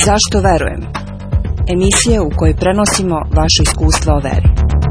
Zašto verujem? Emisija u kojoj prenosimo vaše iskustva o veri.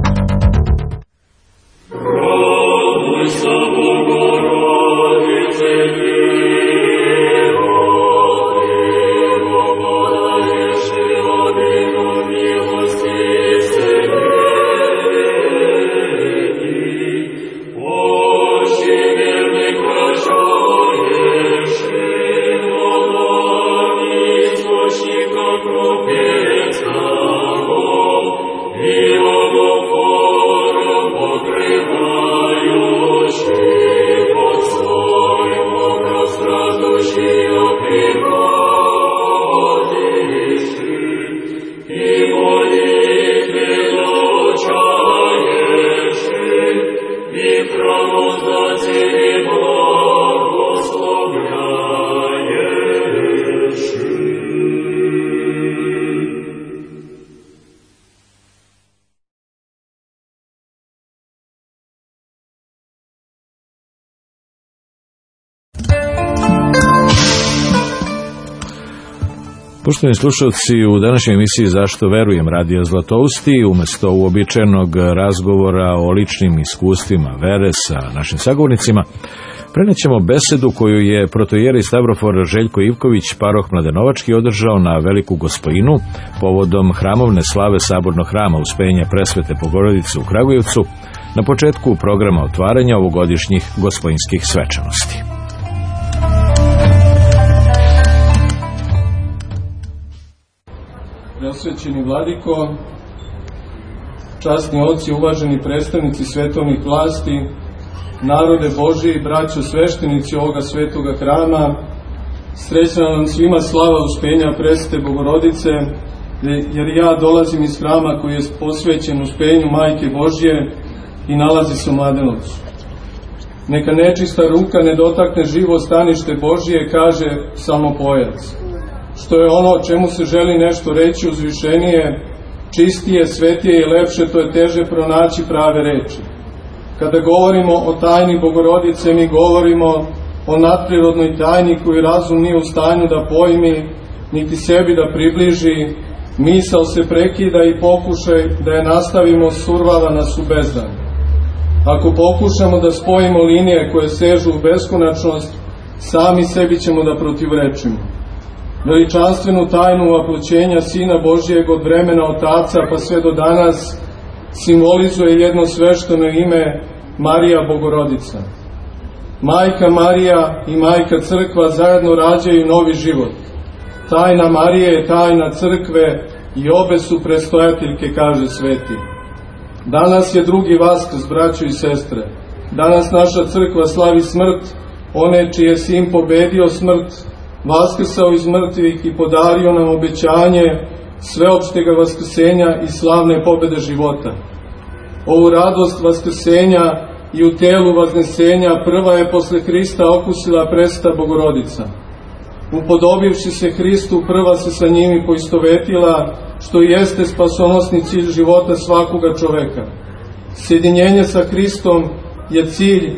Poštovani slušalci, u današnjoj emisiji Zašto verujem radija Zlatousti, umjesto uobičajenog razgovora o ličnim iskustvima vere sa našim sagovornicima, prenećemo besedu koju je protojeri Stavrofor Željko Ivković, paroh Mladenovački, održao na Veliku Gospojinu povodom hramovne slave Sabornog hrama Uspenja Presvete Bogorodice u Kragujevcu na početku programa otvaranja ovogodišnjih gospojinskih svečanosti. Preosvećeni vladiko, časni oci, uvaženi predstavnici svetovnih vlasti, narode Božji, braćo sveštenici ovoga svetoga hrama, srećna vam svima slava Uspenja Presvete Bogorodice, jer ja dolazim iz hrama koji je posvećen Uspenju Majke Božje i nalazi se u Mladenovcu. Neka nečista ruka ne dotakne živo stanište Božje, kaže psalmopojac. Što je ono o čemu se želi nešto reći uzvišenije, čistije, svetije i lepše, to je teže pronaći prave reči. Kada govorimo o tajni Bogorodice, mi govorimo o nadprirodnoj tajni koju razum nije u stanju da pojmi, niti sebi da približi. Misao se prekida i pokušaj da je nastavimo survava nas u bezdan. Ako pokušamo da spojimo linije koje sežu u beskonačnost, sami sebi ćemo da protivrečimo. Veličanstvenu tajnu oploćenja Sina Božijeg od vremena Otaca pa sve do danas simbolizuje jedno svešteno ime Marija Bogorodica. Majka Marija i Majka Crkva zajedno rađaju novi život. Tajna Marije je tajna Crkve i obe su prestojateljke, kaže sveti. Danas je drugi Vaskrs, braćo i sestre. Danas naša Crkva slavi smrt one čiji je Sin pobedio smrt, vaskrsao iz mrtvih i podario nam obećanje sveopštega vaskrsenja i slavne pobede života. Ovu radost vaskrsenja i u telu vaznesenja prva je posle Hrista okusila Presveta Bogorodica. Upodobivši se Hristu, prva se sa njim i poistovetila, što jeste spasonosni cilj života svakoga čoveka. Sjedinjenje sa Hristom je cilj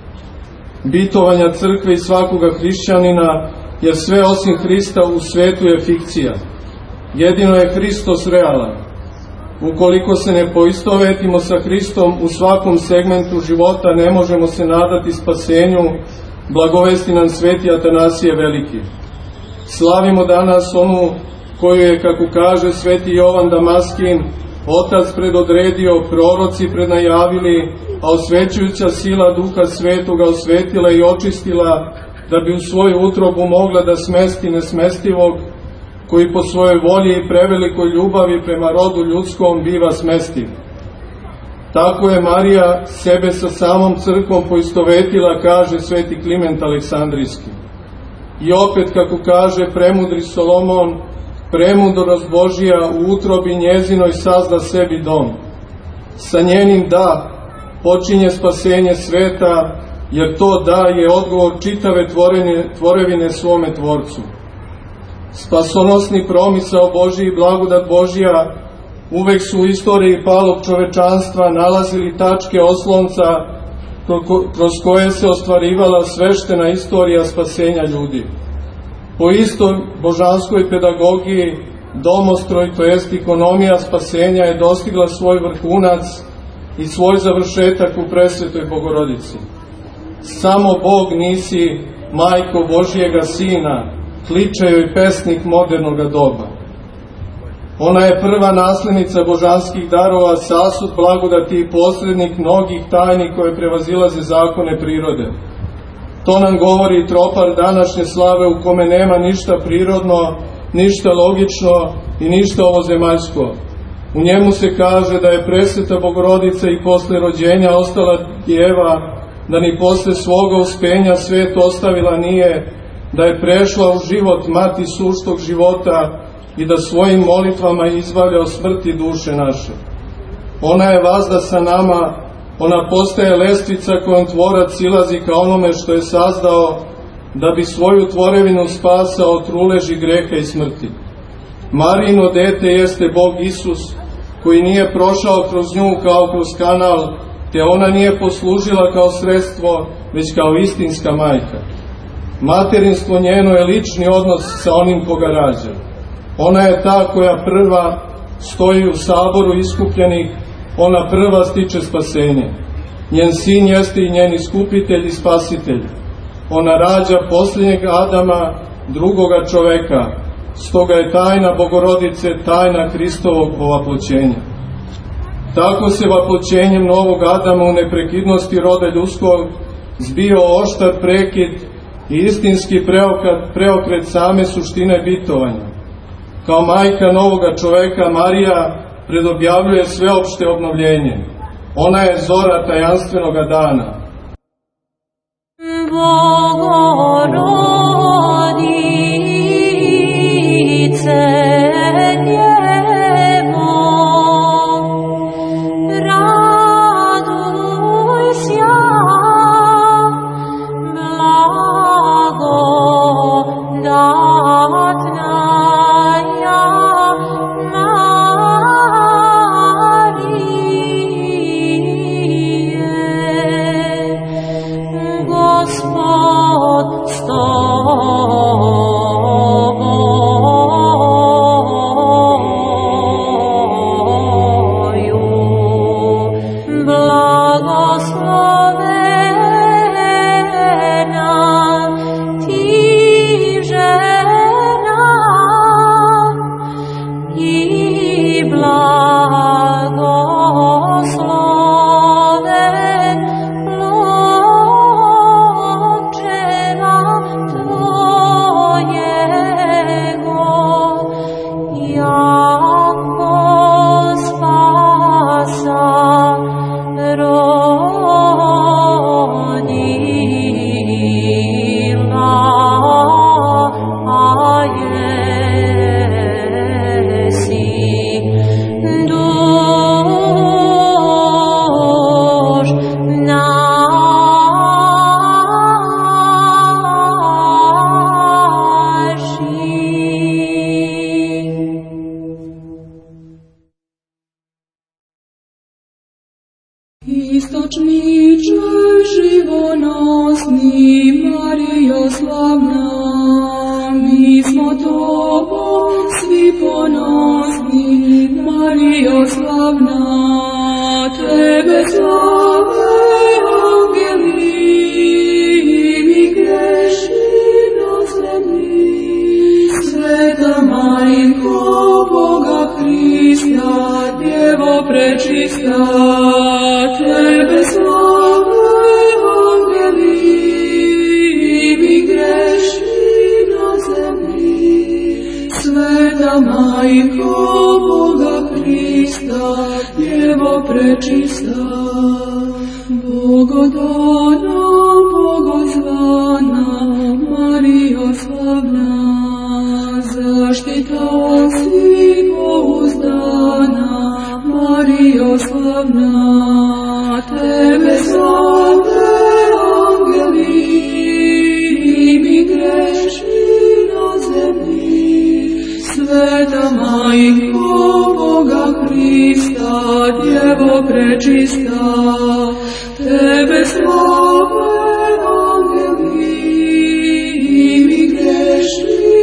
bitovanja crkve i svakoga hrišćanina, jer sve osim Hrista u svetu je fikcija. Jedino je Hristos realan. Ukoliko se ne poistovetimo sa Hristom u svakom segmentu života, ne možemo se nadati spasenju, blagovesti nam sveti Atanasije Veliki. Slavimo danas onu koju je, kako kaže sveti Jovan Damaskin, Otac predodredio, proroci prednajavili, a osvećujuća sila Duha Svetoga osvetila i očistila, da bi u svoju utrobu mogla da smesti nesmestivog, koji po svojoj volji i prevelikoj ljubavi prema rodu ljudskom biva smestiv. Tako je Marija sebe sa samom crkvom poistovetila, kaže sveti Kliment Aleksandrijski. I opet, kako kaže premudri Solomon, premudrost Božija u utrobi njezinoj sazda sebi dom. Sa njenim da počinje spasenje sveta, jer to da je odgovor čitave tvorevine svome Tvorcu. Spasonosni promisao Božji i blagodat Božja uvek su u istoriji palog čovečanstva nalazili tačke oslonca kroz koje se ostvarivala sveštena istorija spasenja ljudi. Po istoj božanskoj pedagogiji, domostroj, to jest ekonomija spasenja, je dostigla svoj vrhunac i svoj završetak u presvetoj Bogorodici. Samo Bog nisi, Majko Božijega Sina, kliče joj pesnik modernoga doba. Ona je prva naslednica božanskih darova, sasud blagodati i posrednik mnogih tajni koje prevazilaze zakone prirode. To nam govori tropar današnje slave, u kome nema ništa prirodno, ništa logično i ništa ovozemaljsko. U njemu se kaže da je presveta Bogorodica i posle rođenja ostala djeva, da ni posle svoga uspenja svet ostavila nije, da je prešla u život mati suštog života i da svojim molitvama izbavlja od smrti duše naše. Ona je vazda sa nama, ona postaje lestvica kojom tvorac silazi ka onome što je sazdao, da bi svoju tvorevinu spasao od truleži greha i smrti. Marijino dete jeste Bog Isus, koji nije prošao kroz nju kao kroz kanal, te ona nije poslužila kao sredstvo, već kao istinska majka. Materinstvo njeno je lični odnos sa onim koga rađa. Ona je ta koja prva stoji u saboru iskupljenih, ona prva stiče spasenje. Njen sin jeste i njen iskupitelj i spasitelj. Ona rađa posljednjeg Adama, drugoga čoveka. Stoga je tajna Bogorodice tajna Hristovog ovaploćenja. Tako se vaploćenjem novog Adama u neprekidnosti roda ljudskog zbio oštar prekid i istinski preokret same suštine bitovanja. Kao majka novoga čoveka, Marija predobjavljuje sveopšte obnovljenje. Ona je zora tajanstvenoga dana. Bogorodice, Istočniče živonosni, Marijo slavna, mi smo Tobom svi ponosni, Marijo slavna, Tebe slave angeli, mi grešni nasledni, Sveta Majko Boga Hrista, Djevo prečista, Tebe slave angeli, mi grešni na zemlji. Sveta Majko Boga Hrista, Djevo prečista, Bogodana, Bogozvana, Marijo slavna, zaštita si pouzdana, Marijo slavna, Tebe slave angeli, mi grešni na zemlji. Sveta Majko Boga Hrista, Djevo prečista, Tebe slave angeli, mi grešni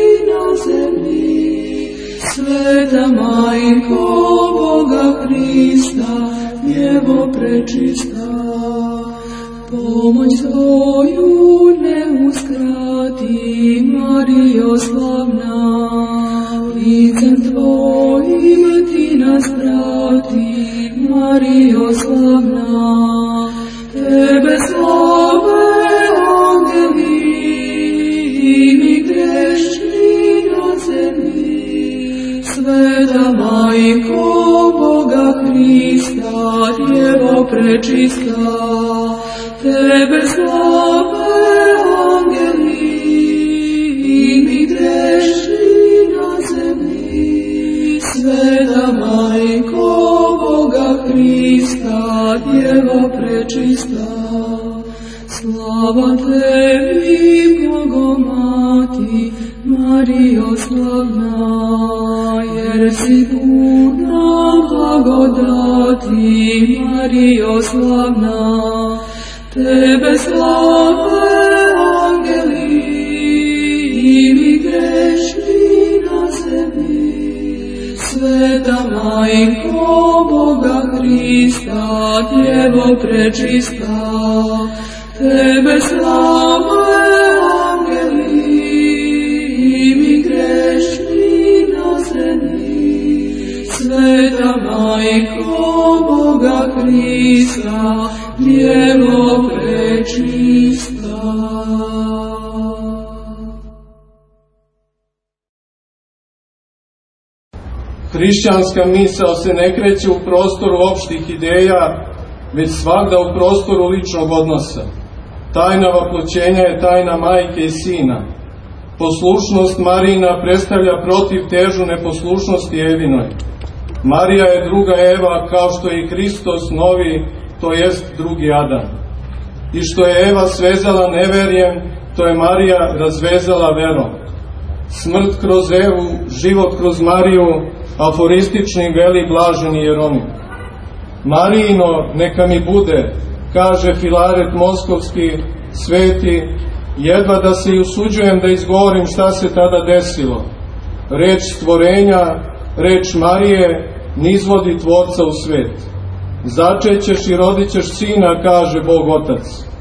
Djevo prečista, pomoć svoju ne uskrati, Marijo slavna, licem tvojim ti nas prati, Marijo slavna, tebe slave angeli, i mi grešni na zemlji, sveta majko Boga Hrista, Djevo prečista, tebe slave angeli, i mi grešni na zemlji, sveta majko Boga Hrista, Djevo prečista, slava tebi, Bogomati, Marijo slavna, jer si puna blagodati, Marijo slavna, tebe slave angeli, i mi grešni na zemlji, sveta majko Boga Hrista, Djevo prečista, tebe slave angeli, i mi grešni na zemlji, sveta majko Boga Hrista, Djevo prečista. Hrišćanska misao se ne kreće u prostoru opštih ideja, već svagda u prostoru ličnog odnosa. Tajna vaploćenja je tajna majke i sina. Poslušnost Marijina predstavlja protiv težu neposlušnosti Evinoj. Marija je druga Eva, kao što je i Hristos novi, to jest drugi Adam. I što je Eva svezala neverjem, to je Marija razvezala verom. Smrt kroz Evu, život kroz Mariju, aforistični veli blaženi Jeronim. Marijino neka mi bude, kaže Filaret Moskovski, sveti, jedva da se i usuđujem da izgovorim šta se tada desilo. Reč stvorenja, reč Marije, nizvodi Tvorca u svet. Začećeš i rodit ćeš sina, kaže Bog Otac.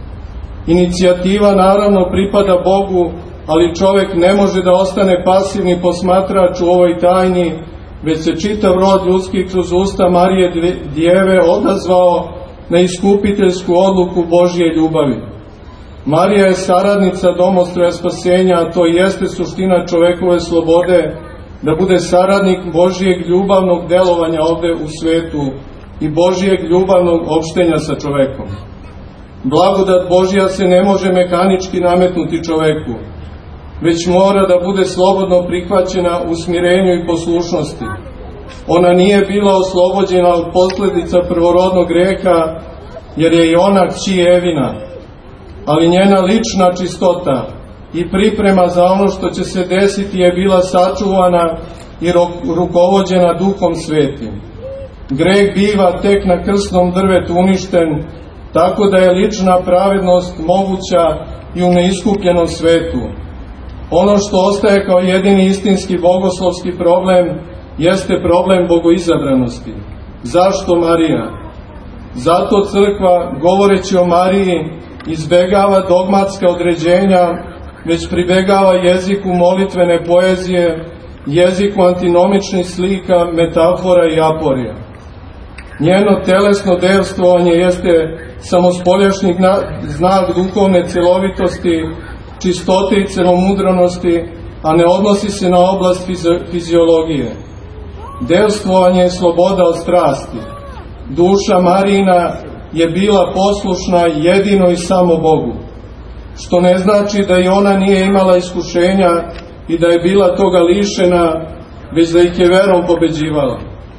Inicijativa naravno pripada Bogu, ali čovek ne može da ostane pasivni posmatrač u ovoj tajni, već se čitav rod ljudski kroz usta Marije Djeve odazvao na iskupiteljsku odluku Božje ljubavi. Marija je saradnica domostroja spasenja, a to jeste suština čovekove slobode, da bude saradnik Božijeg ljubavnog delovanja ovde u svetu i Božijeg ljubavnog opštenja sa čovekom. Blagodat Božja se ne može mehanički nametnuti čoveku, već mora da bude slobodno prihvaćena u smirenju i poslušnosti. Ona nije bila oslobođena od posledica prvorodnog greha, jer je i ona kći Evina, ali njena lična čistota i priprema za ono što će se desiti je bila sačuvana i rukovođena Duhom Svetim. Greh biva tek na krsnom drvetu uništen, tako da je lična pravednost moguća i u neiskupljenom svetu. Ono što ostaje kao jedini istinski bogoslovski problem jeste problem bogoizabranosti. Zašto Marija? Zato crkva, govoreći o Mariji, izbegava dogmatska određenja, već pribegava jeziku molitvene poezije, jeziku antinomičnih slika, metafora i aporija. Njeno telesno devstvovanje jeste samospoljašnji znak duhovne celovitosti, čistote i celomudranosti, a ne odnosi se na oblast fiziologije. Devstvovanje je sloboda od strasti. Duša Marijina je bila poslušna jedino i samo Bogu, što ne znači da i ona nije imala iskušenja i da je bila toga lišena, već da ih je verom pobeđivala.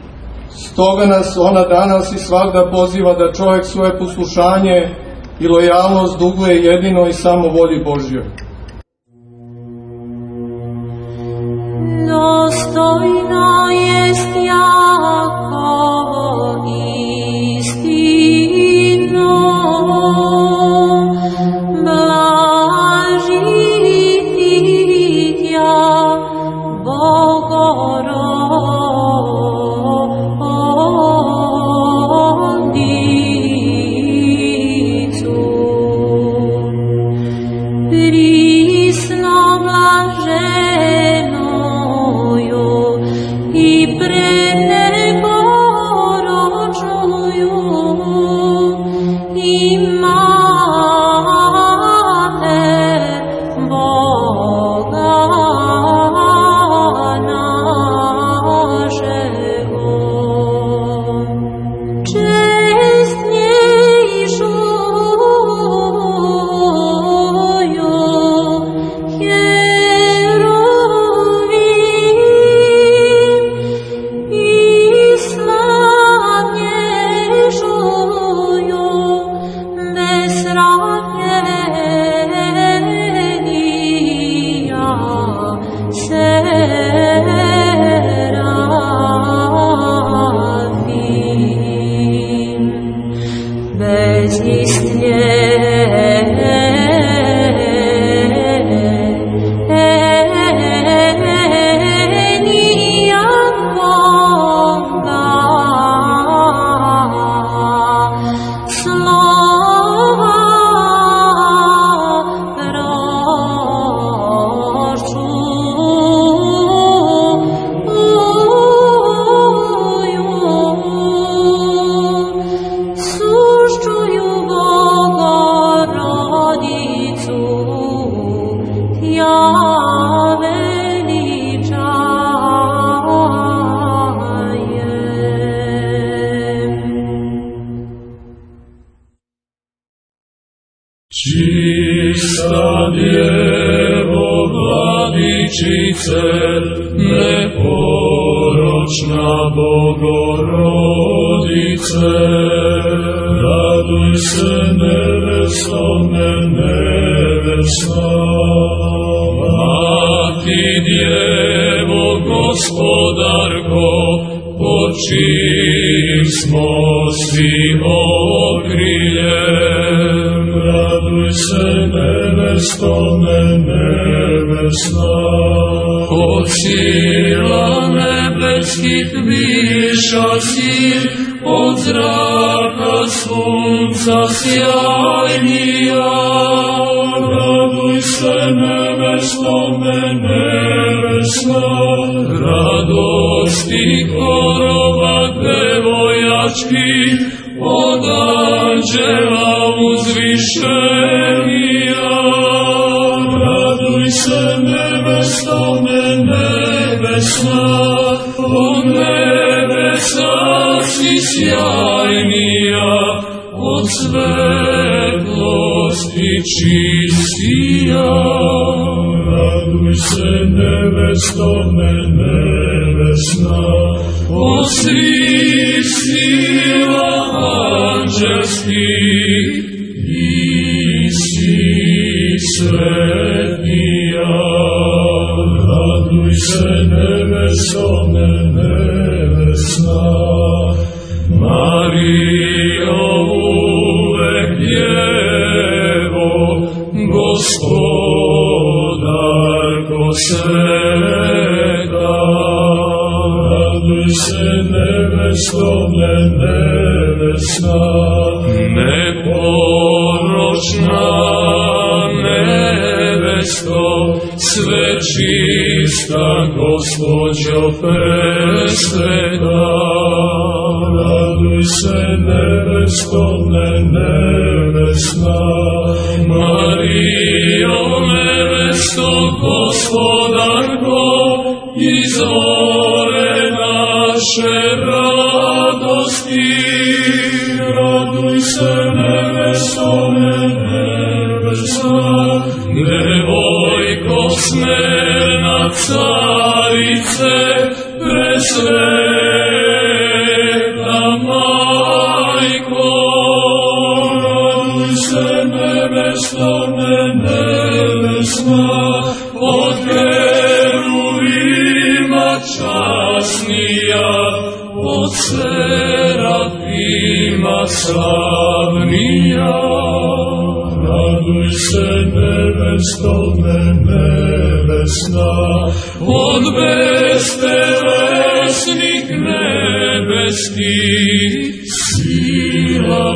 Stoga nas ona danas i svagda poziva da čovjek svoje poslušanje i lojalnost duguje jedino i samo volji Božjoj. Dostojna jest Jakovo istino, blažitja Bogorodica. Vladičice, neporočna Bogorodice, raduj se nevesto nevesna. Mati Djevo, Gospodarko, pod čijim smo si okriljem, raduj se nevesto nevesna. Od sila nebeskih viša si, od zraka sunca sjajnija, raduj se nevesto nevesna. Radosti korova devojački, od anđela uzvišenija, raduj se nevesto nevesna. Od nebesa si sjajnija, od svetlosti čistija, raduj se nevesto nevesna. Od svih sila anđelskih nisi svetija, raduj se nevesto nevesna. Marijo, uvek Djevo, Gospodarko sveta, raduj se nevesto nevesna. Neporočna nevesto, sve čista Gospođo presveta, raduj se nevesto nevesna. Marijo, nevesto Gospodarko, izvore naše radosti, raduj se nevesto nevesna. Devojko smerna carice, presveta majko, raduj se nevesto nevesna. Od keruvima časnija, od serafima slavnija, raduj se nevesto nevesna. Od bestelesnih nebeskih sila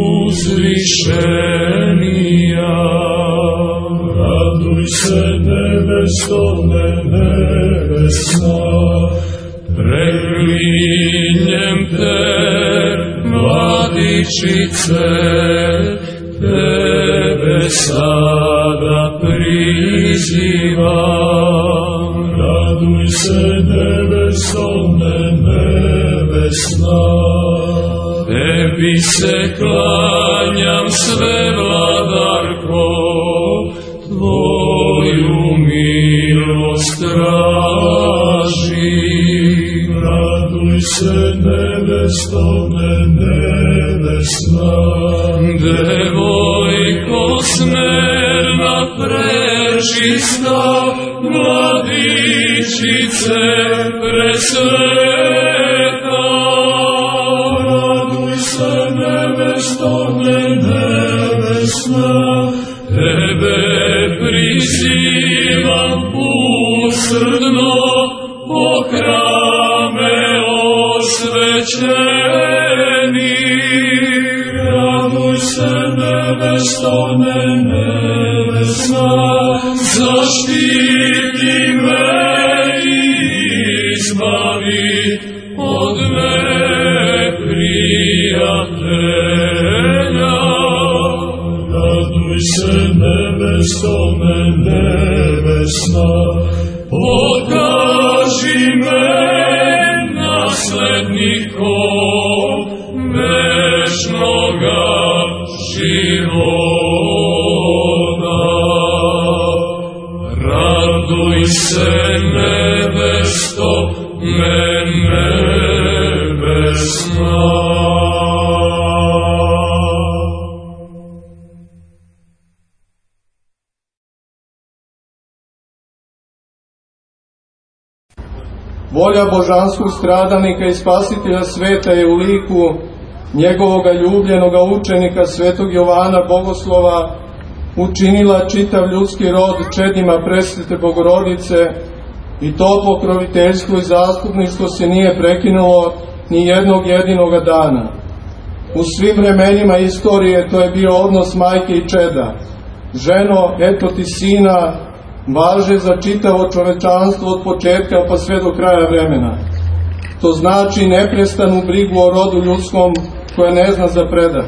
uzvišenija, raduj se nevesto nevesna. Preklinjem te, Vladičice, tebe sada prizivam, raduj se nevesto nevesna. Tebi se klanjam, sve vladarko, tvoju milost tražim, raduj se nevesto nevesna. Devojko smerna prečista, Vladičice presveta, raduj se nevesto nevesna. Tebe prizivam usrdno, o hrame osvećeni, raduj se nevesto nevesna. Zaštiti me i izbavi od neprijatelja, raduj se nevesto nevesna. Pokaži me naslednikom večnoga života. Raduj se nevesto, nebesna. Volja božanskog stradalnika i spasitelja sveta je u liku njegovoga ljubljenoga učenika svetog Jovana Bogoslova učinila čitav ljudski rod čedima presvete Bogorodice i to pokroviteljstvo i zastupništvo se nije prekinulo ni jednog jedinoga dana. U svim vremenima istorije to je bio odnos majke i čeda. Ženo, eto ti sina, važe za čitavo čovečanstvo od početka pa sve do kraja vremena. To znači neprestanu brigu o rodu ljudskom koja ne zna za predah.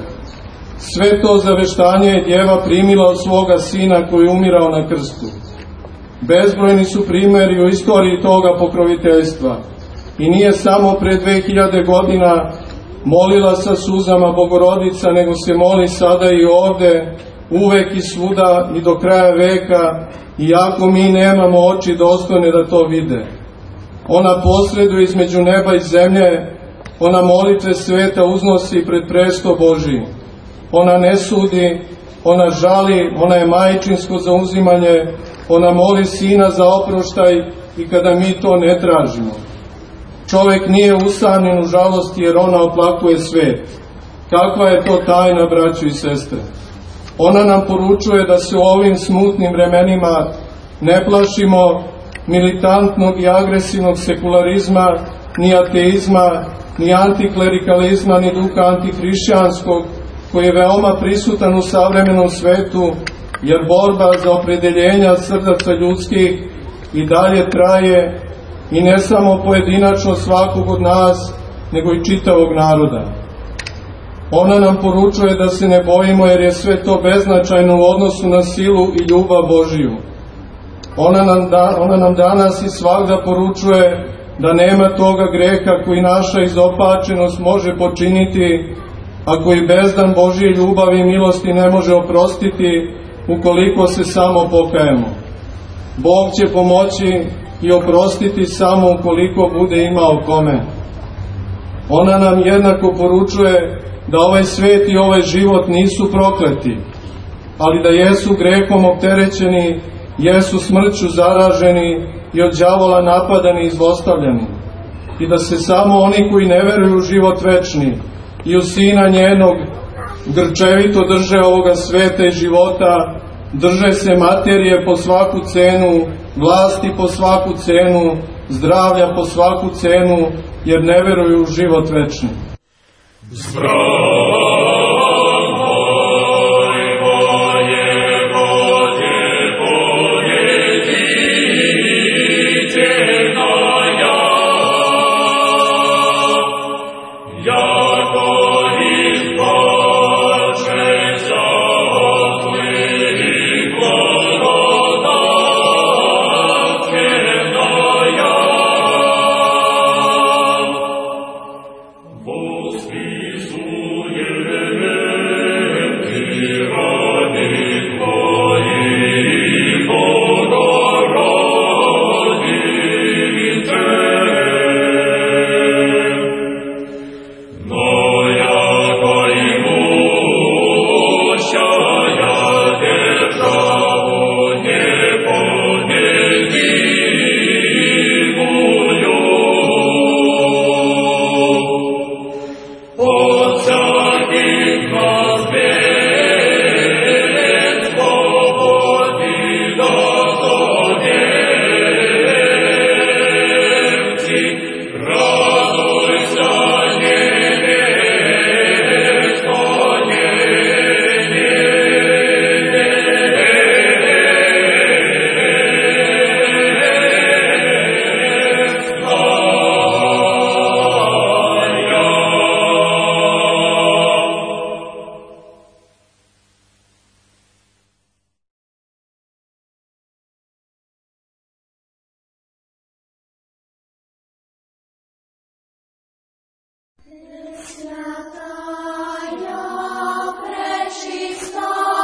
Sve to zaveštanje je djeva primila od svoga sina koji je umirao na krstu. Bezbrojni su primjeri u istoriji toga pokroviteljstva. I nije samo pre 2000 godina molila sa suzama Bogorodica, nego se moli sada i ovde, uvek i svuda i do kraja veka, iako mi nemamo oči dostojne da to vide. Ona posreduje između neba i zemlje, ona molitve sveta uznosi pred presto Božji. Ona ne sudi, ona žali, ona je majčinsko zauzimanje, ona moli sina za oproštaj i kada mi to ne tražimo. Čovek nije usamljen u žalosti jer ona oplakuje svet. Kakva je to tajna, braćo i sestre? Ona nam poručuje da se u ovim smutnim vremenima ne plašimo militantnog i agresivnog sekularizma, ni ateizma, ni antiklerikalizma, ni duha antihrišćanskog, koji je veoma prisutan u savremenom svetu, jer borba za opredeljenja srdaca ljudskih i dalje traje, i ne samo pojedinačno svakog od nas, nego i čitavog naroda. Ona nam poručuje da se ne bojimo jer je sve to beznačajno u odnosu na silu i ljubav Božiju. Ona nam danas i svagda poručuje da nema toga greha koji naša izopačenost može počiniti, a koji bezdan Božje ljubavi i milosti ne može oprostiti ukoliko se samo pokajemo. Bog će pomoći i oprostiti samo ukoliko bude imao kome. Ona nam jednako poručuje da ovaj svet i ovaj život nisu prokleti, ali da jesu grehom opterećeni, jesu smrću zaraženi i od đavola napadani i zlostavljani. I da se samo oni koji ne veruju u život večni i u Sina njenog grčevito drže ovoga sveta i života, drže se materije po svaku cenu, vlasti po svaku cenu, zdravlja po svaku cenu, jer ne veruju u život večni.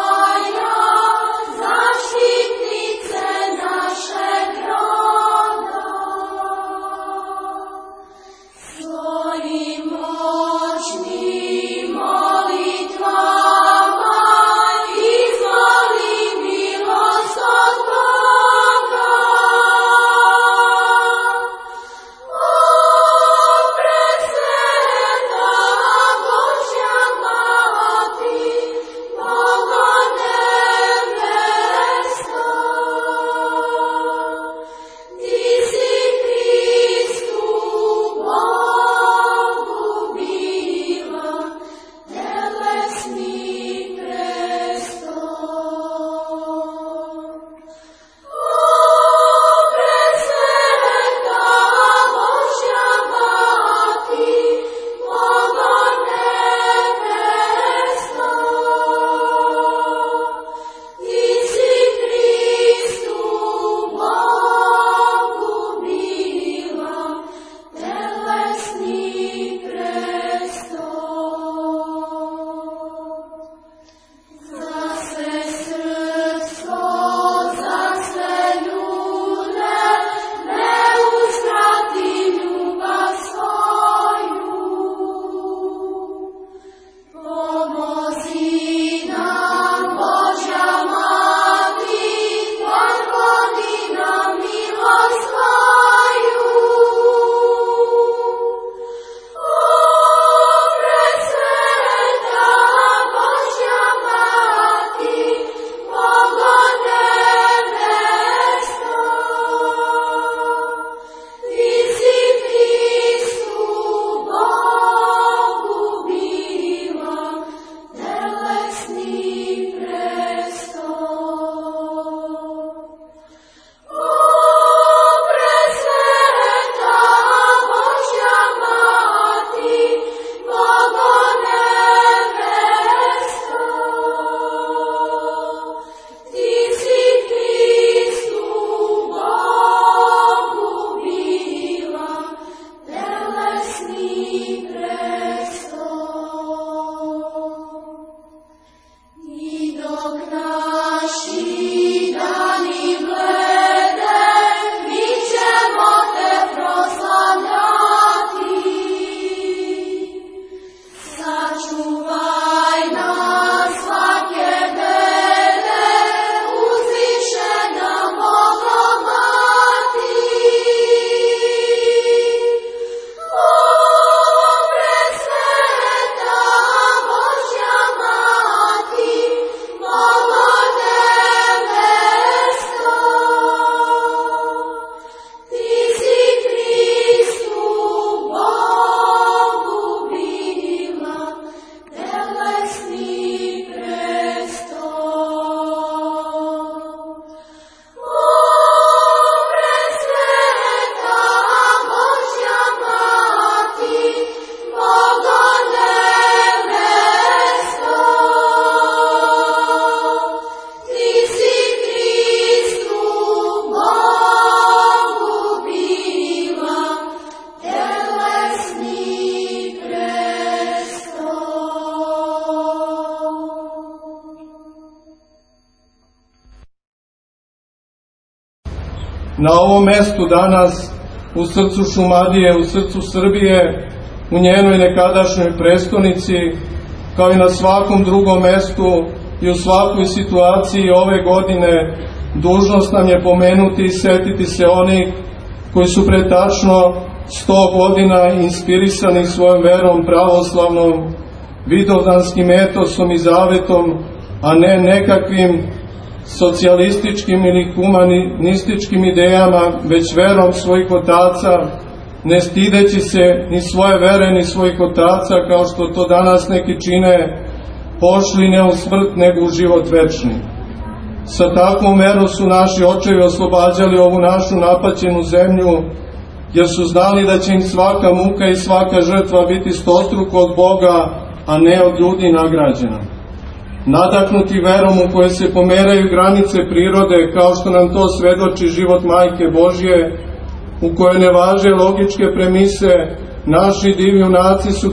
Zaštitnice naše groda, Na ovom mestu danas, u srcu Šumadije, u srcu Srbije, u njenoj nekadašnjoj prestonici, kao i na svakom drugom mestu i u svakoj situaciji ove godine, dužnost nam je pomenuti i setiti se onih koji su pre tačno 100 godina inspirisani svojom verom pravoslavnom, vidovdanskim etosom i zavetom, a ne nekakvim socijalističkim ili humanističkim idejama, već verom svojih otaca, ne stideći se ni svoje vere ni svojih otaca, kao što to danas neki čine, pošli ne u smrt nego u život večni. Sa takvom verom su naši očevi oslobađali ovu našu napaćenu zemlju, jer su znali da će im svaka muka i svaka žrtva biti stostruko od Boga, a ne od ljudi nagrađena. Nadahnuti verom u kojoj se pomeraju granice prirode, kao što nam to svedoči život Majke Božje, u kojoj ne važe logičke premise, naši divni junaci su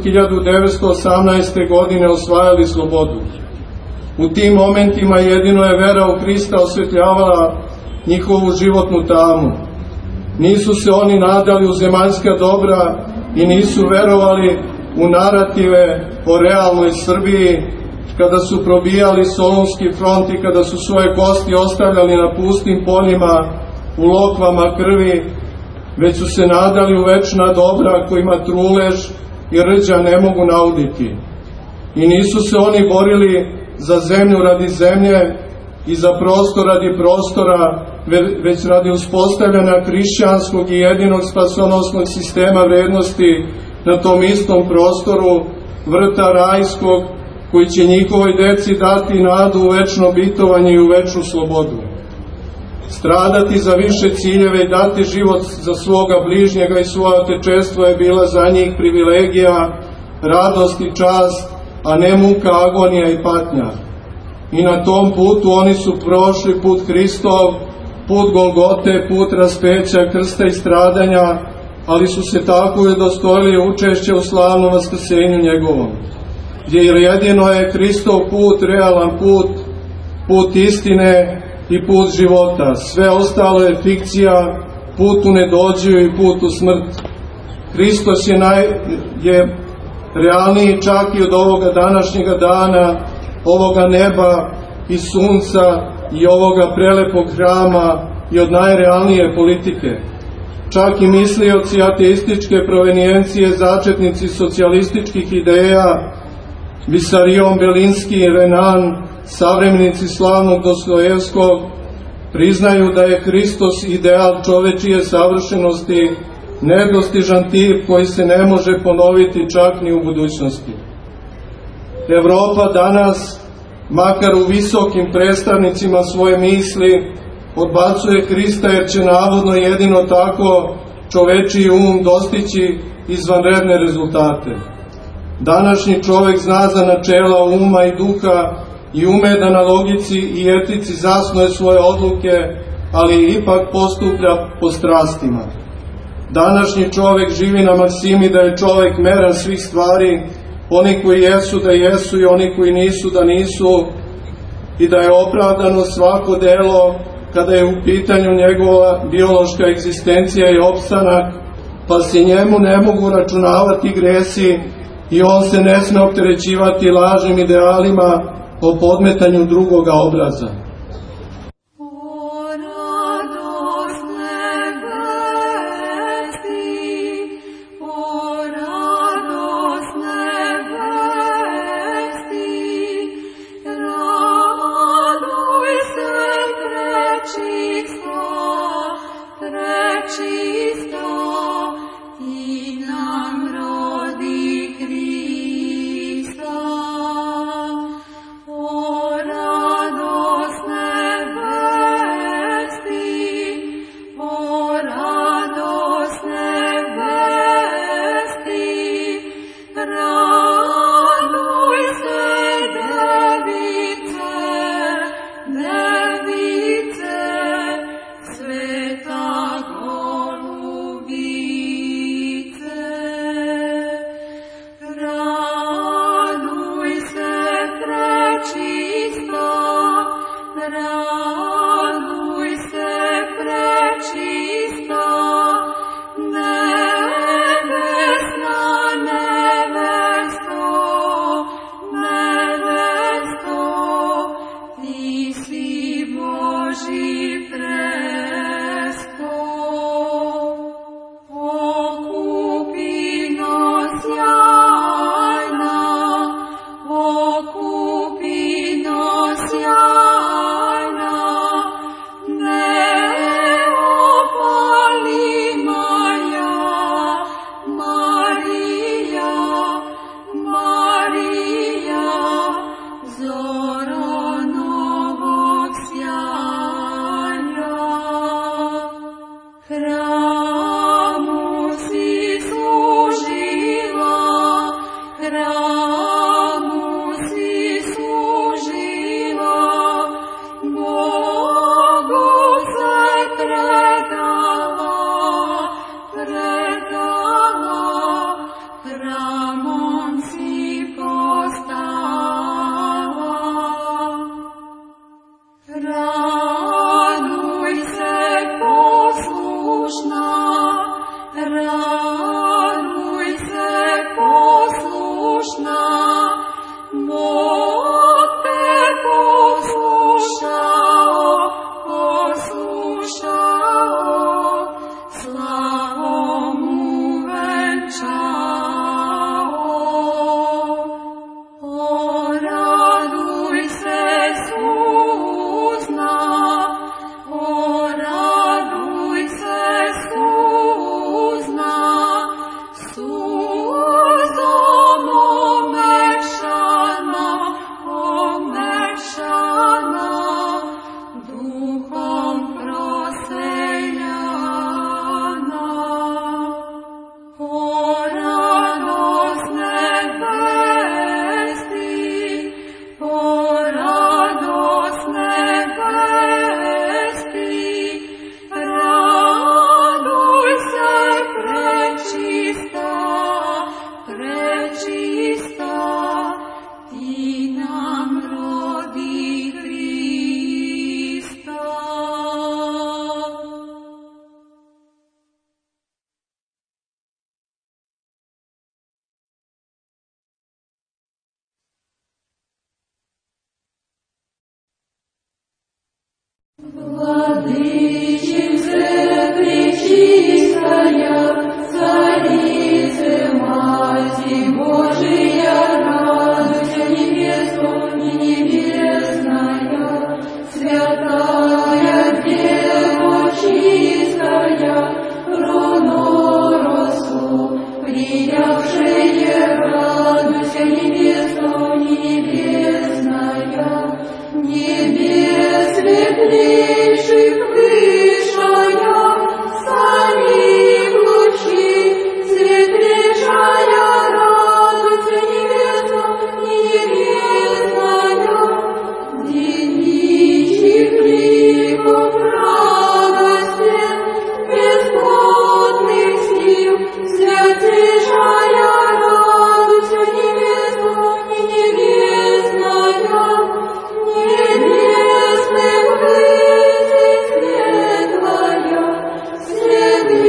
1918. godine osvajali slobodu. U tim momentima jedino je vera u Hrista osvetljavala njihovu životnu tamu. Nisu se oni nadali u zemaljska dobra i nisu verovali u narative o realnoj Srbiji, kada su probijali Solunski front i kada su svoje kosti ostavljali na pustim poljima u lokvama krvi, već su se nadali u večna dobra kojima trulež i rđa ne mogu nauditi. I nisu se oni borili za zemlju radi zemlje i za prostor radi prostora, već radi uspostavljanja hrišćanskog i jedinog spasonosnog sistema vrednosti na tom istom prostoru vrta rajskog, koji će njihovoj deci dati nadu u večno bitovanje i u večnu slobodu. Stradati za više ciljeve i dati život za svoga bližnjega i svoje otečestvo je bila za njih privilegija, radost i čast, a ne muka, agonija i patnja. I na tom putu oni su prošli put Hristov, put Golgote, put raspeća, krsta i stradanja, ali su se tako udostojili učešća u slavnom vaskrsenju njegovom. Jer jedino je Hristov put, realan put, put istine i put života. Sve ostalo je fikcija, put u nedođiju i put u smrt. Hristos je realniji čak i od ovoga današnjega dana, ovoga neba i sunca i ovoga prelepog hrama i od najrealnije politike. Čak i mislioci ateističke provenijencije, začetnici socijalističkih ideja, Visarion, Belinski i Renan, savremenici slavnog Dostojevskog, priznaju da je Hristos ideal čovečije savršenosti, nedostižan tip koji se ne može ponoviti čak ni u budućnosti. Evropa danas, makar u visokim predstavnicima svoje misli, odbacuje Hrista jer će navodno jedino tako čovečiji um dostići izvanredne rezultate. Današnji čovek zna za načela uma i duha i ume da na logici i etici zasnuje svoje odluke, ali ipak postuplja po strastima. Današnji čovek živi na maksimi da je čovek mera svih stvari, oni koji jesu da jesu i oni koji nisu da nisu, i da je opravdano svako delo kada je u pitanju njegova biološka egzistencija i opstanak, pa se njemu ne mogu računavati gresi i on se ne sme opterećivati lažnim idealima o podmetanju drugoga obraza. O radost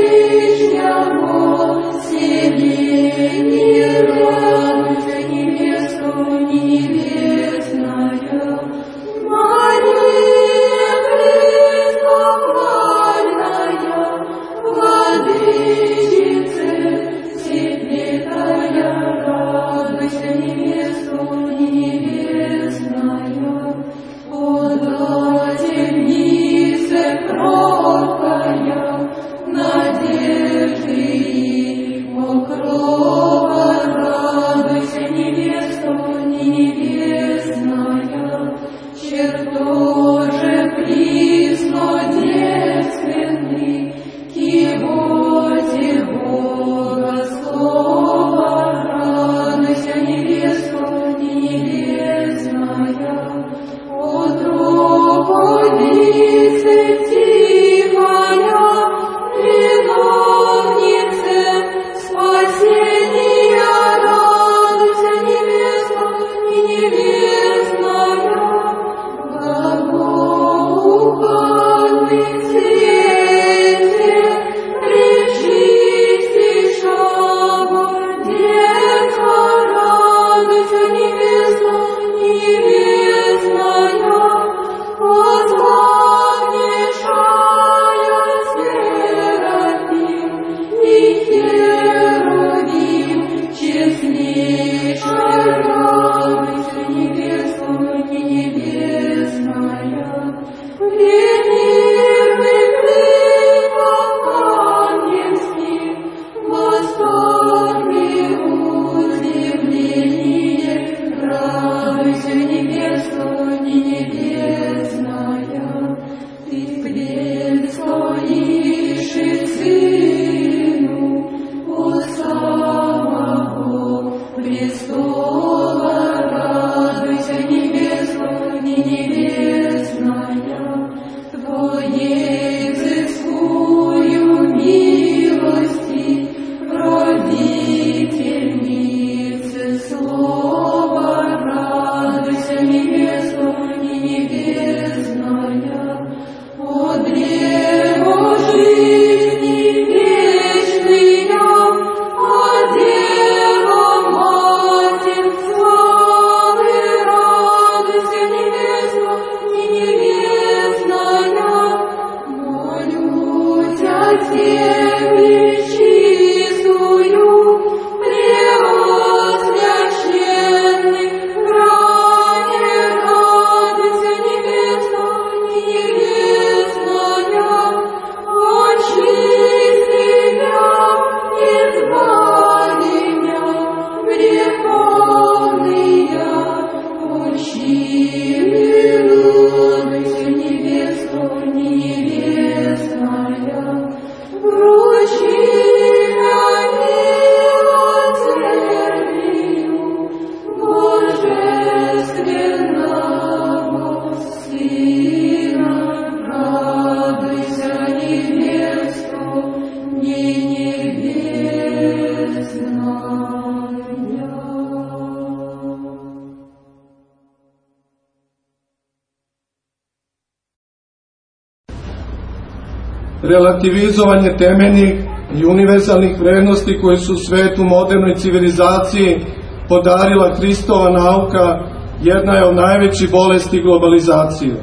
Relativizovanje temeljnih i univerzalnih vrednosti koje su svetu modernoj civilizaciji podarila Hristova nauka jedna je od najvećih bolesti globalizacije.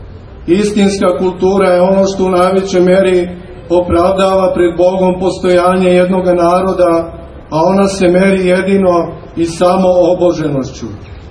Istinska kultura je ono što u najvećoj meri opravdava pred Bogom postojanje jednoga naroda, a ona se meri jedino i samo oboženošću.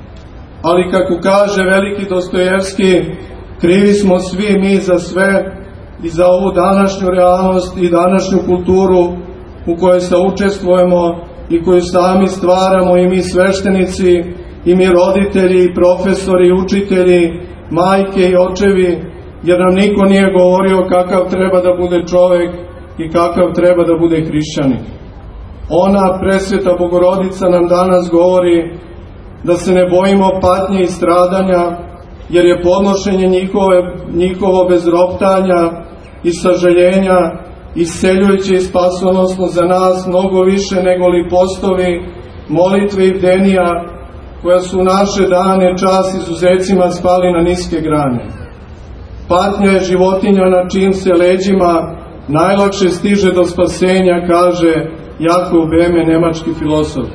Ali kako kaže veliki Dostojevski, krivi smo svi mi za sve i za ovu današnju realnost i današnju kulturu u kojoj saučestvujemo i koju sami stvaramo i mi sveštenici, i mi roditelji, i profesori, i učitelji, majke i očevi, jer nam niko nije govorio kakav treba da bude čovek i kakav treba da bude hrišćanin. Ona, presveta Bogorodica, nam danas govori da se ne bojimo patnje i stradanja, jer je podnošenje njihovo bez roptanja i sažaljenja isceljujuće i spasonosno za nas mnogo više nego li postovi, molitve i bdenija koja su u naše dane čas izuzecima spali na niske grane. Patnja je životinja na čijim se leđima Najlakše stiže do spasenja, kaže Jakov Beme, nemački filosof.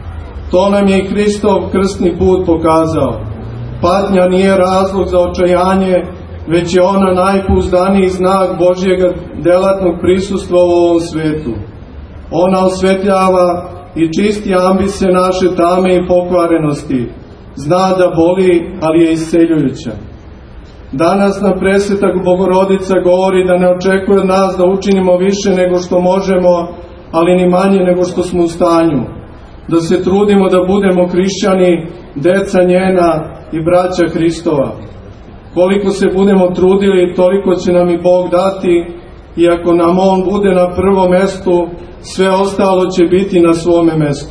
To nam je i Hristov krstni put pokazao. Patnja nije razlog za očajanje, već je ona najpouzdaniji znak Božjega delatnog prisustva u ovom svetu. Ona osvetljava i čisti ambise naše tame i pokvarenosti. Zna da boli, ali je isceljujuća. Danas nam presvetak Bogorodica govori da ne očekuje od nas da učinimo više nego što možemo, ali ni manje nego što smo u stanju. Da se trudimo da budemo hrišćani, deca njena i braća Hristova. Koliko se budemo trudili, toliko će nam i Bog dati, i ako nam On bude na prvom mestu, sve ostalo će biti na svome mestu.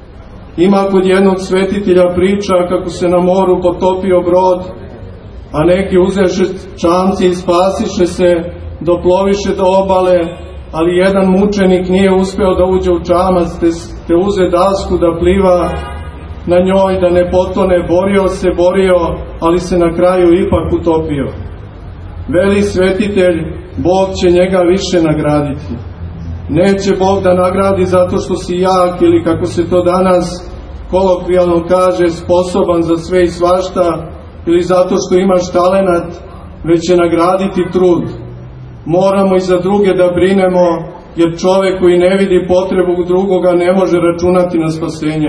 Ima kod jednog svetitelja priča kako se na moru potopio brod, a neki uzeše čamci i spasiše se, doploviše do obale, ali jedan mučenik nije uspeo da uđe u čamac, te uze dasku da pliva na njoj, da ne potone. Borio, ali se na kraju ipak utopio. Veli svetitelj, Bog će njega više nagraditi. Neće Bog da nagradi zato što si jak ili, kako se to danas kolokvijalno kaže, sposoban za sve i svašta, ili zato što imaš talenat, već će nagraditi trud. Moramo i za druge da brinemo, jer čovek koji ne vidi potrebu drugoga ne može računati na spasenje.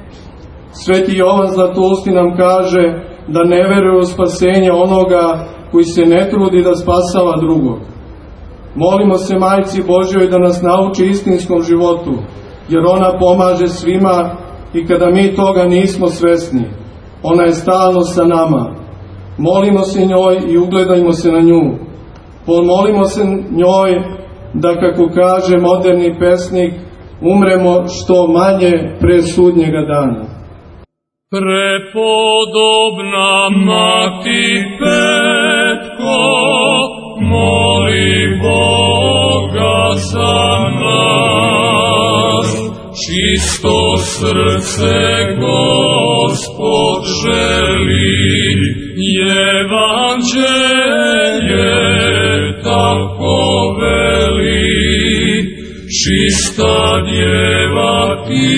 Sveti Jovan Zlatousti nam kaže da ne veruje u spasenje onoga koji se ne trudi da spasava drugog. Molimo se Majci Božjoj da nas nauči istinskom životu, jer ona pomaže svima i kada mi toga nismo svesni. Ona je stalno sa nama. Molimo se njoj i ugledajmo se na nju. Pomolimo se njoj da, kako kaže moderni pesnik, umremo što manje pre sudnjega dana. Prepodobna Mati Petko, moli Boga za nas. Čisto srce Gospod želi, evanđelje tako veli. Čista djeva ti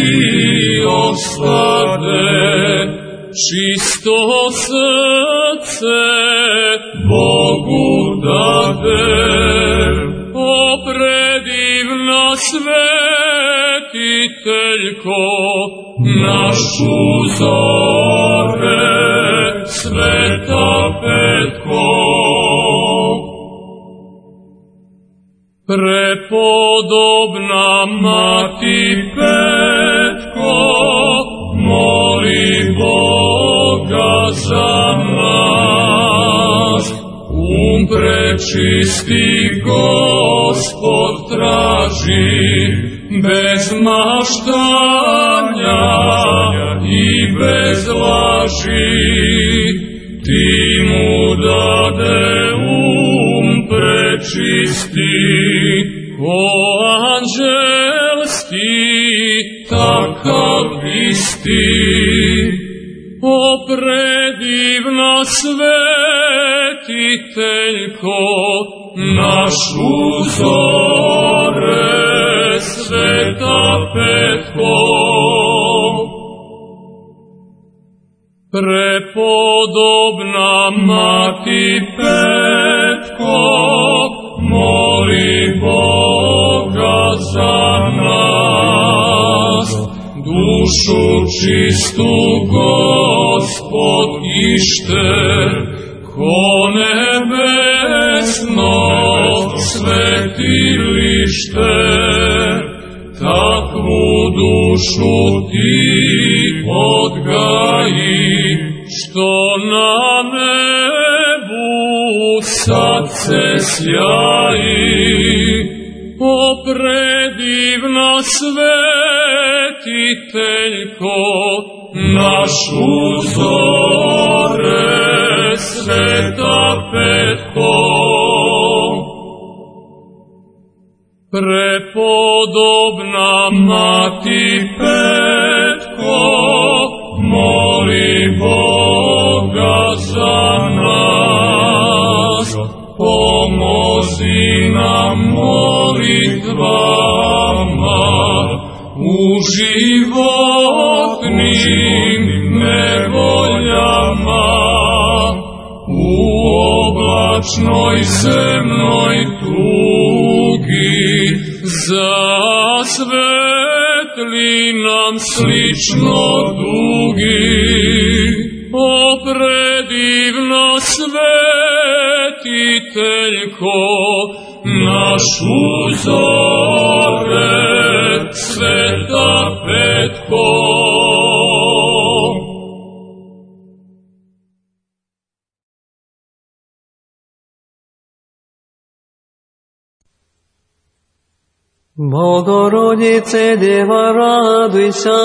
ostade, čisto srce Bogu dade. O predivna svetiteljko, našu zore, Sveta Petko. Prepodobna Mati Petko, moli Boga za nas. Prečisti Gospod traži, bez maštanja i bez laži. Ti mu dade prečisti, ko anđelski, takav isti. O predivna svetiteljko, našu zore, Sveta Petko. Prepodobna Mati Petko, moli Boga za nas. Dušu čistu Gospod ište, ko nebesno svetilište. Takvu dušu ti odgaji, što na nebu sad se sjaji. O predivna svetiteljko, našu zore, Sveta Petko. Prepodobna Mati Petko, moli Boga za nas. pomozi nam molitvama u životnim nevoljama, u oblačnoj zemnoj tugi, zasvetli nam slično dugi. O predivno svetiteljko, naš uzoret, sveta Petko. Богородице, Дева, радуйся,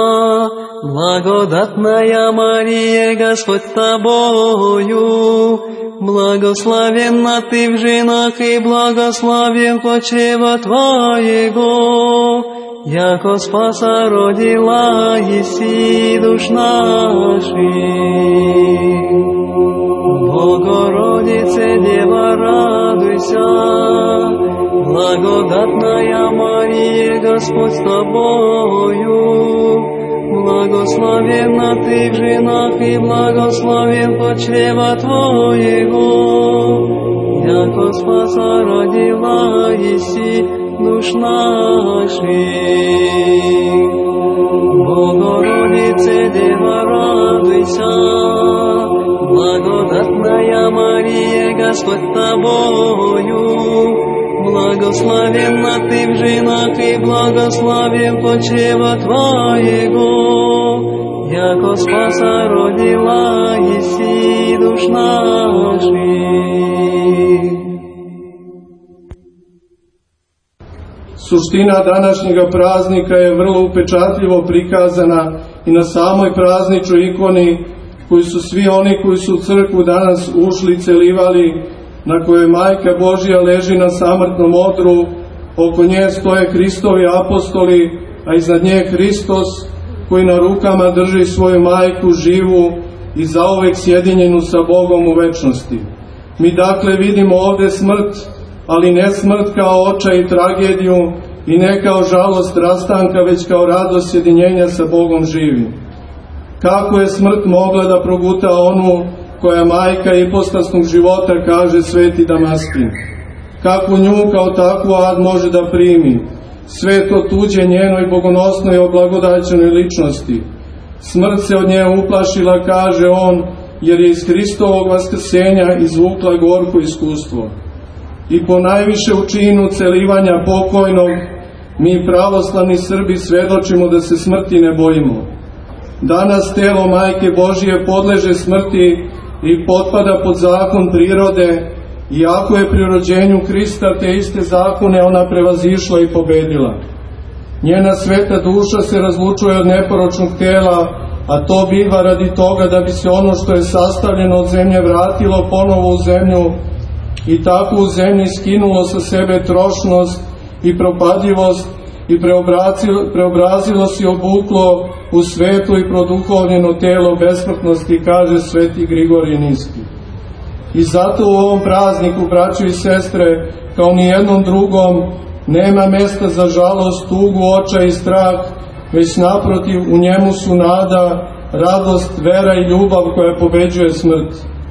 благодатная Мария, Господь с тобою, благословенна ты в женах, и благословен почева твоего, яко спаса родила еси душ наших. Богородице, Дева, радуйся, благодатная Мария, Господь с тобою, благословенна ты в женах, и благословен почрева твоего, яко спаса родила еси душ наших. Богородице, Дева, радуйся, благодатная Мария, Господь с тобою, благословенна ты в женах, и благословен почева твоего, яко спаса родила еси душ наших. Suština današnjega praznika je vrlo upečatljivo prikazana i na samoj prazničnoj ikoni koju su svi oni koji su u crkvu danas ušli celivali, na kojoj Majka Božja leži na samrtnom odru, oko nje stoje Hristovi apostoli, a iznad nje Hristos koji na rukama drži svoju majku živu i zauvek sjedinjenu sa Bogom u večnosti. Mi dakle vidimo ovde smrt, ali ne smrt kao očaj i tragediju i ne kao žalost rastanka, već kao radost sjedinjenja sa Bogom živim. Kako je smrt mogla da proguta onu koja majka ipostasnog života, kaže sveti Damaskin? Kako nju kao takvu ad može da primi? Sve to tuđe njenoj bogonosnoj oblagodaćenoj ličnosti. Smrt se od nje uplašila, kaže on, jer je iz Hristovog vaskrsenja izvukla gorko iskustvo. I po najviše učinu celivanja pokojnog, mi pravoslavni Srbi svedočimo da se smrti ne bojimo. Danas telo Majke Božije podleže smrti i potpada pod zakon prirode, iako je pri rođenju Hrista te iste zakone ona prevazišla i pobedila. Njena sveta duša se razlučuje od neporočnog tela, a to biva radi toga da bi se ono što je sastavljeno od zemlje vratilo ponovo u zemlju i tako u zemlji skinulo sa sebe trošnost i propadljivost i preobrazilo se i obuklo u svetlo i produhovljeno telo besmrtnosti, kaže sveti Grigorije Niski. I zato u ovom prazniku, braćo i sestre, kao ni jednom drugom, nema mesta za žalost, tugu, očaj i strah, već naprotiv u njemu su nada, radost, vera i ljubav koja pobeđuje smrt.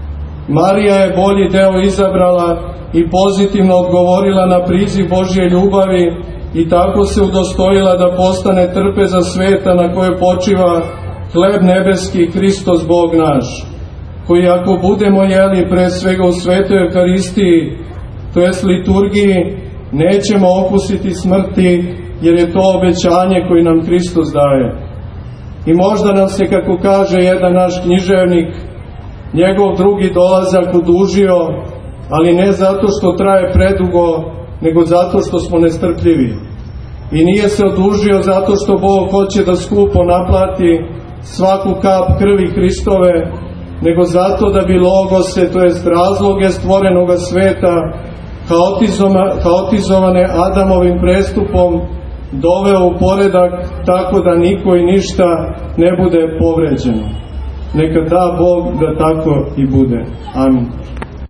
Marija je bolji deo izabrala i pozitivno odgovorila na priziv Božje ljubavi i tako se udostojila da postane trpeza sveta na kojoj počiva hleb nebeski, Hristos Bog naš, koji ako budemo jeli pre svega u svetoj Euharistiji, to jest liturgiji, nećemo okusiti smrti, jer je to obećanje koje nam Hristos daje. I možda nam se, kako kaže jedan naš književnik, njegov drugi dolazak odužio, ali ne zato što traje predugo, nego zato što smo nestrpljivi. I nije se odužio zato što Bog hoće da skupo naplati svaku kap krvi Hristove, nego zato da bi logose, to jest razloge stvorenoga sveta, haotizovane Adamovim prestupom, doveo u poredak tako da niko i ništa ne bude povređeno. Neka da Bog da tako i bude. Amin.